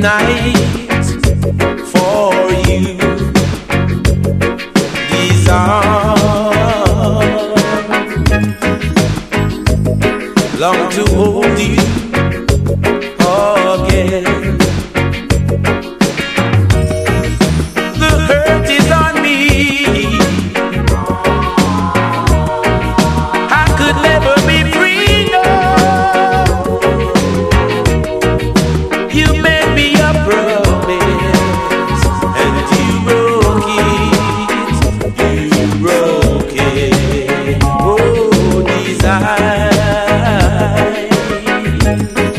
tonight for you. These arms long to hold you again. The hurt is on me. I could never be free, no. You made me a promise and you broke it. You broke it. Oh, desire.